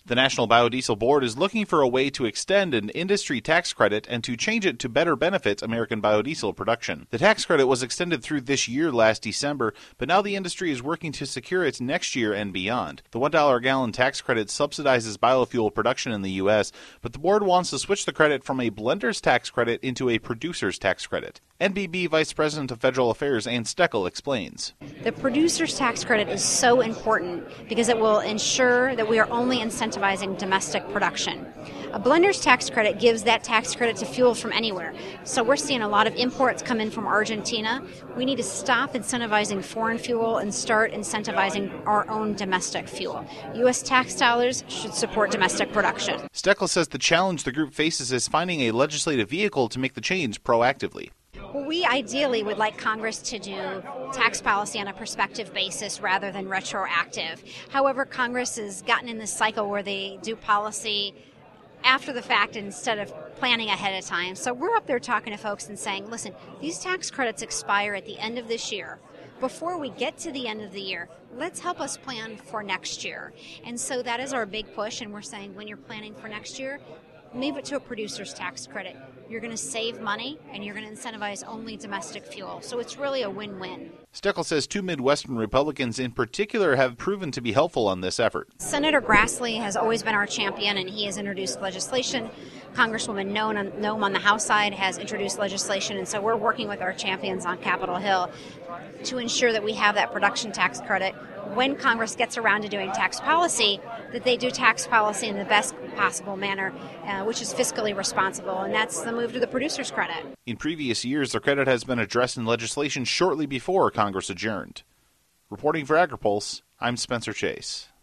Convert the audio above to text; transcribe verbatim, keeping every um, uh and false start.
The National Biodiesel Board is looking for a way to extend an industry tax credit and to change it to better benefit American biodiesel production. The tax credit was extended through this year last December, but now the industry is working to secure it next year and beyond. The one dollar a gallon tax credit subsidizes biofuel production in the U S, but the board wants to switch the credit from a blender's tax credit into a producer's tax credit. N B B Vice President of Federal Affairs Ann Steckel explains. The producer's tax credit is so important because it will ensure that we are only incentivizing domestic production. A blender's tax credit gives that tax credit to fuel from anywhere. So we're seeing a lot of imports come in from Argentina. We need to stop incentivizing foreign fuel and start incentivizing our own domestic fuel. U S tax dollars should support domestic production. Steckel says the challenge the group faces is finding a legislative vehicle to make the change proactively. Well, we ideally would like Congress to do tax policy on a prospective basis rather than retroactive. However, Congress has gotten in this cycle where they do policy after the fact instead of planning ahead of time. So we're up there talking to folks and saying, listen, these tax credits expire at the end of this year. Before we get to the end of the year, let's help us plan for next year. And so that is our big push, and we're saying when you're planning for next year, move it to a producer's tax credit. You're going to save money, and you're going to incentivize only domestic fuel. So it's really a win-win. Steckel says two Midwestern Republicans in particular have proven to be helpful on this effort. Senator Grassley has always been our champion, and he has introduced legislation. Congresswoman Noem on the House side has introduced legislation, and so we're working with our champions on Capitol Hill to ensure that we have that production tax credit. When Congress gets around to doing tax policy, that they do tax policy in the best possible manner, uh, which is fiscally responsible, and that's the move to the producer's credit. In previous years, the credit has been addressed in legislation shortly before Congress adjourned. Reporting for AgriPulse, I'm Spencer Chase.